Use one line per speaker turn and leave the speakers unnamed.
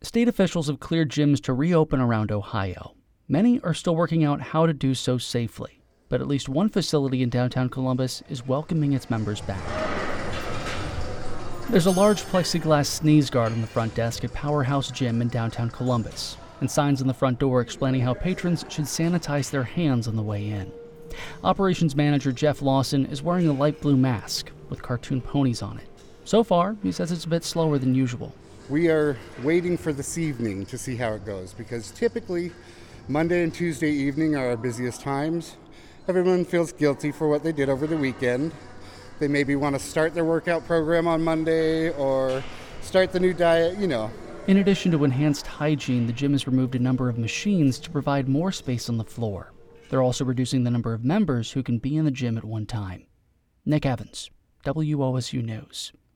State officials have cleared gyms to reopen around Ohio. Many are still working out how to do so safely, but at least one facility in downtown Columbus is welcoming its members back. There's a large plexiglass sneeze guard on the front desk at Powerhouse Gym in downtown Columbus, and signs on the front door explaining how patrons should sanitize their hands on the way in. Operations manager Jeff Lawson is wearing a light blue mask with cartoon ponies on it. So far, he says it's a bit slower than usual.
We are waiting for this evening to see how it goes, because typically Monday and Tuesday evening are our busiest times. Everyone feels guilty for what they did over the weekend. They maybe want to start their workout program on Monday or start the new diet,
In addition to enhanced hygiene, the gym has removed a number of machines to provide more space on the floor. They're also reducing the number of members who can be in the gym at one time. Nick Evans, WOSU News.